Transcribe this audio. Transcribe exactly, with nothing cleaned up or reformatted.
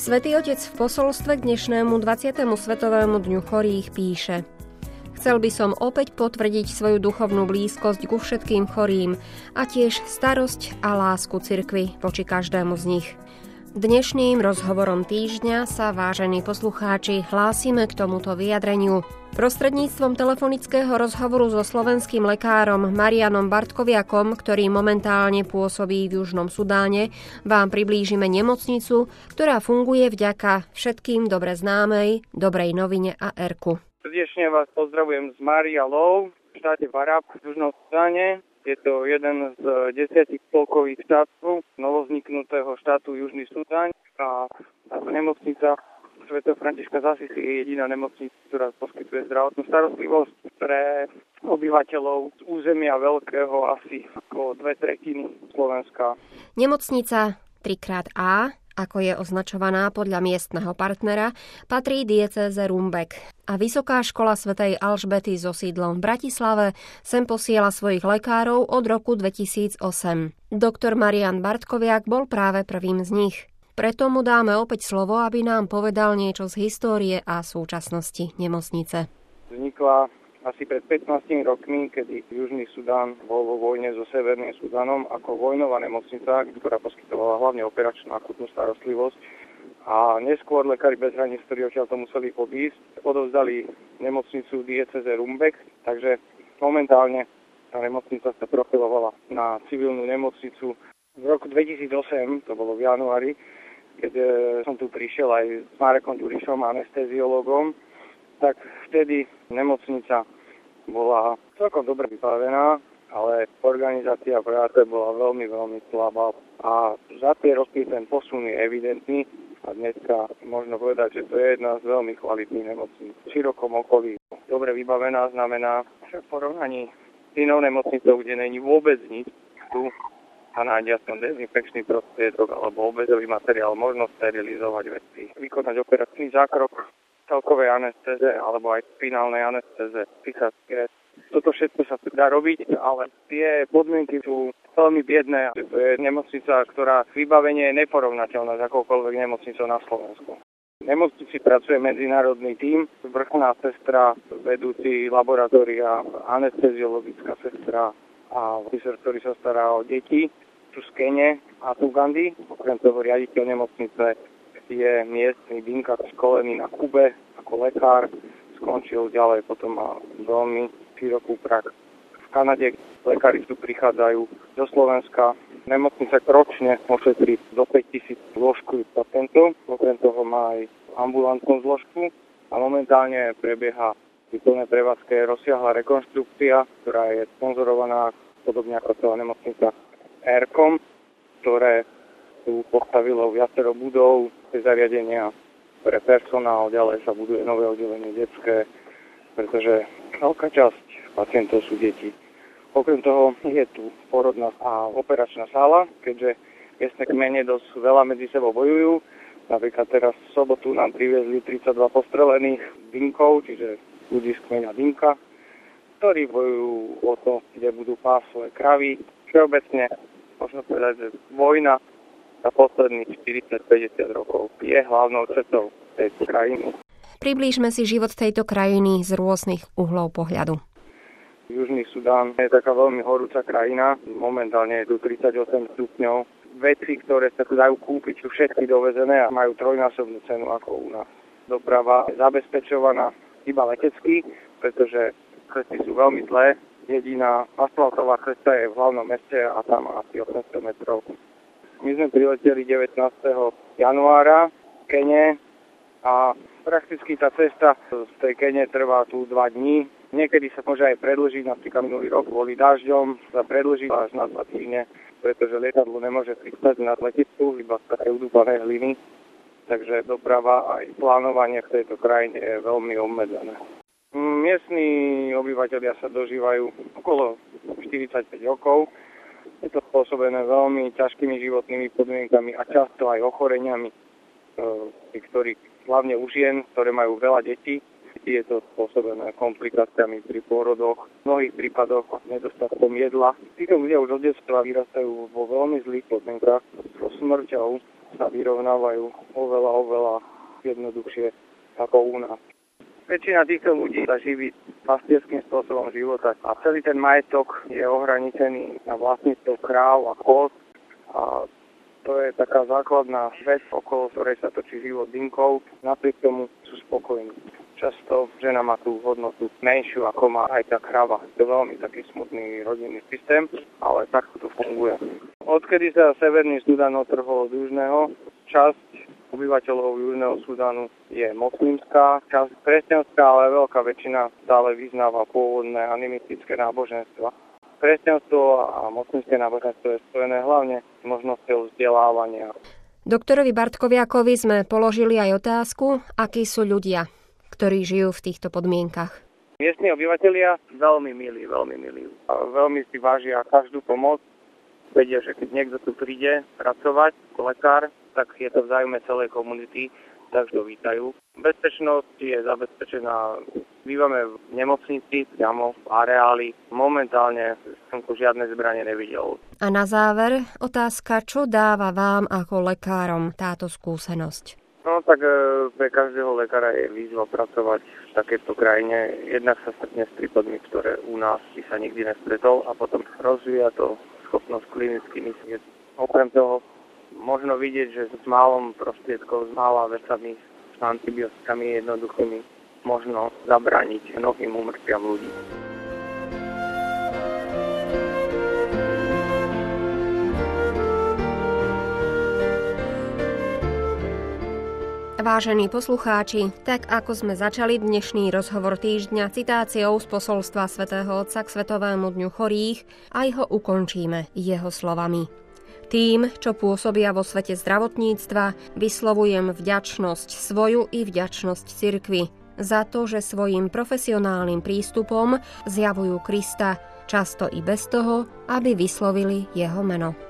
Svätý Otec v posolstve k dnešnému dvadsiatemu svetovému dňu chorých píše: Chcel by som opäť potvrdiť svoju duchovnú blízkosť ku všetkým chorým a tiež starosť a lásku cirkvi voči každému z nich. Dnešným rozhovorom týždňa sa, vážení poslucháči, hlásime k tomuto vyjadreniu. Prostredníctvom telefonického rozhovoru so slovenským lekárom Marianom Bartkoviakom, ktorý momentálne pôsobí v Južnom Sudáne, vám priblížime nemocnicu, ktorá funguje vďaka všetkým dobre známej Dobrej novine á erku. Srdečne vás pozdravujem z Maria Low v štáte Warab v Južnom Sudáne. Je to jeden z desiatich spolkových štátov novovzniknutého štátu Južný Sudán a táto nemocnica svätého Františka z Asisi je jediná nemocnica, ktorá poskytuje zdravotnú starostlivosť pre obyvateľov z územia veľkého asi ako dve tretiny Slovenska. Nemocnica tri krát á, ako je označovaná podľa miestneho partnera, patrí diecéze Rumbek. A Vysoká škola svätej Alžbety so sídlom v Bratislave sem posiela svojich lekárov od roku dvetisícosem. Doktor Marian Bartkoviak bol práve prvým z nich. Preto mu dáme opäť slovo, aby nám povedal niečo z histórie a súčasnosti nemocnice. Vznikla asi pred pätnástimi rokmi, kedy Južný Sudán bol vo vojne so Severným Sudanom ako vojnová nemocnica, ktorá poskytovala hlavne operačnú akutnú starostlivosť. A neskôr lekári bez hraníc, ktorí odtiaľ to museli odísť, odovzdali nemocnicu diecéze Rumbek, takže momentálne tá nemocnica sa profilovala na civilnú nemocnicu. V roku dvetisícosem, to bolo v januári, keď som tu prišiel aj s Marekom Ďurišom, anesteziológom, tak vtedy nemocnica bola celkom dobre vybavená, ale organizácia práce bola veľmi, veľmi slabá a za tie roky ten posun je evidentný a dneska možno povedať, že to je jedna z veľmi kvalitných nemocníc. V širokom okolí dobre vybavená znamená, že v porovnaní s inou nemocnicou, kde není vôbec nič, tu a nájde aspoň dezinfekčný prostriedok alebo obezový materiál, možno sterilizovať veci, vykonať operačný zákrok celkovej anestéze alebo aj spinálnej anestéze, psychiatrické. Toto všetko sa dá robiť, ale tie podmienky sú veľmi biedné. To je nemocnica, ktorá vybavenie je neporovnateľná s akoukoľvek nemocnicou na Slovensku. V nemocnici pracuje medzinárodný tím, vrchná sestra, vedúci laboratória, anesteziologická sestra a oficer, ktorý sa stará o deti, tu z Kene a z Ugandy. Okrem toho riaditeľ nemocnice je miestny Dinka školený na Kube ako lekár. Skončil ďalej, potom má veľmi širokú prax v Kanade. Lekári tu prichádzajú do Slovenska. Nemocnica ročne ošetrí do päťtisíc zložkových pacientov. Okrem toho má aj ambulantnú zložku a momentálne prebieha v plnej prevádzke rozsiahla rekonštrukcia, ktorá je sponzorovaná podobne ako celá nemocnica érkom, ktoré tu postavilo viacero budov, zariadenia pre personál, ďalej sa buduje nové oddelenie detské, pretože veľká časť pacientov sú deti. Okrem toho je tu porodná a operačná sála, keďže miestne kmene dosť veľa medzi sebou bojujú. Napríklad teraz v sobotu nám priviezli tridsaťdva postrelených Dinkov, čiže ľudí z kmeňa Dinka, ktorí bojujú o to, kde budú pásť svoje kravy. Všeobecne možno povedať, že vojna za posledných štyridsať päťdesiat rokov je hlavnou cestou tejto krajiny. Priblížme si život tejto krajiny z rôznych uhlov pohľadu. Južný Sudán je taká veľmi horúca krajina. Momentálne je tu tridsaťosem stupňov. Veci, ktoré sa tu dajú kúpiť, sú všetky dovezené a majú trojnásobnú cenu ako u nás. Doprava je zabezpečovaná iba letecky, pretože cesty sú veľmi zlé. Jediná asfaltová cesta je v hlavnom meste a tam asi osemsto metrov. My sme prileteli devätnásteho januára v Kene a prakticky tá cesta z tej Kene trvá tu dva dní. Niekedy sa môže aj predĺžiť, napríklad minulý rok kvôli dažďom sa predĺžiť až na dva týždne, pretože lietadlo nemôže pristať na letisku, iba z také udúpanej hliny. Takže doprava aj plánovanie v tejto krajine je veľmi obmedzené. Miestni obyvateľia sa dožívajú okolo štyridsaťpäť rokov. Je to spôsobené veľmi ťažkými životnými podmienkami a často aj ochoreniami, ktorých hlavne u žien, ktoré majú veľa detí. Je to spôsobené komplikáciami pri pôrodoch, v mnohých prípadoch nedostatkom jedla. Títo ľudia už od detstva vyrastajú vo veľmi zlých podmienkach, so smrťou sa vyrovnávajú oveľa, oveľa jednoduchšie ako u nás. Väčšina týchto ľudí sa živí pastierským spôsobom života a celý ten majetok je ohraničený na vlastníctvo kráv a kôz a to je taká základná vec, okolo ktorej sa točí život dinkov. Napriek tomu sú spokojní. Často žena má tú hodnotu menšiu, ako má aj tá kráva. To je veľmi taký smutný rodinný systém, ale takto to funguje. Odkedy sa Severný Sudán otrhol od južného, časť obyvateľov Južného Sudánu je moslimská, časť kresťanská, ale veľká väčšina stále vyznáva pôvodné animistické náboženstva. Kresťanstvo a moslimské náboženstvo je spojené hlavne s možnosťou vzdelávania. Doktorovi Bartkoviakovi sme položili aj otázku, akí sú ľudia, ktorí žijú v týchto podmienkach. Miestni obyvatelia veľmi milí, veľmi milí. A veľmi si vážia každú pomoc. Vedia, že keď niekto tu príde pracovať ako lekár, tak je to v záujme celej komunity, takže ho vítajú. Bezpečnosť je zabezpečená. Bývame v nemocnici, priamo v areáli. Momentálne som tu žiadne zbranie nevidel. A na záver otázka, čo dáva vám ako lekárom táto skúsenosť? No tak e, pre každého lekára je výzva pracovať v takejto krajine. Jednak sa stretne s prípadmi, ktoré u nás by sa nikdy nestretol a potom rozvíja to schopnosť klinicky myslieť. Okrem toho možno vidieť, že s málom prostriedkov, s mála vecami, s antibiotikami jednoduchými možno zabrániť mnohým úmrtiam ľudí. Vážení poslucháči, tak ako sme začali dnešný rozhovor týždňa citáciou z posolstva svätého Otca k Svetovému dňu chorých, aj ho ukončíme jeho slovami. Tým, čo pôsobia vo svete zdravotníctva, vyslovujem vďačnosť svoju i vďačnosť cirkvi za to, že svojím profesionálnym prístupom zjavujú Krista, často i bez toho, aby vyslovili jeho meno.